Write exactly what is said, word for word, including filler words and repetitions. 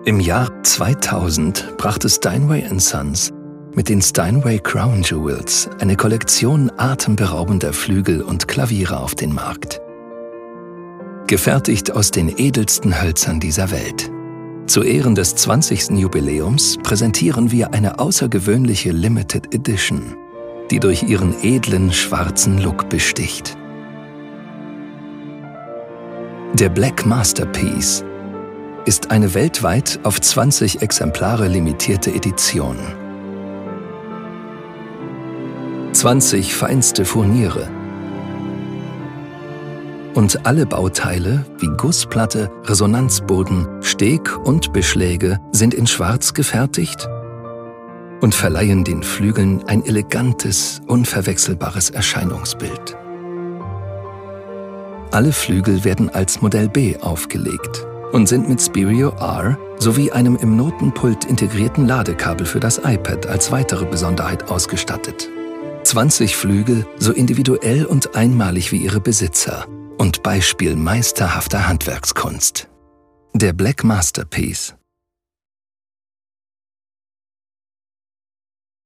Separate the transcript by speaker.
Speaker 1: Im Jahr zweitausend brachte Steinway and Sons mit den Steinway Crown Jewels eine Kollektion atemberaubender Flügel und Klaviere auf den Markt. Gefertigt aus den edelsten Hölzern dieser Welt. Zu Ehren des zwanzigsten Jubiläums präsentieren wir eine außergewöhnliche Limited Edition, die durch ihren edlen schwarzen Look besticht. Der Black Masterpiece ist eine weltweit auf zwanzig Exemplare limitierte Edition. zwanzig feinste Furniere und alle Bauteile wie Gussplatte, Resonanzboden, Steg und Beschläge sind in Schwarz gefertigt und verleihen den Flügeln ein elegantes, unverwechselbares Erscheinungsbild. Alle Flügel werden als Modell B aufgelegt und sind mit Spirio R sowie einem im Notenpult integrierten Ladekabel für das iPad als weitere Besonderheit ausgestattet. zwanzig Flügel, so individuell und einmalig wie ihre Besitzer und Beispiel meisterhafter Handwerkskunst. Der Black Masterpiece.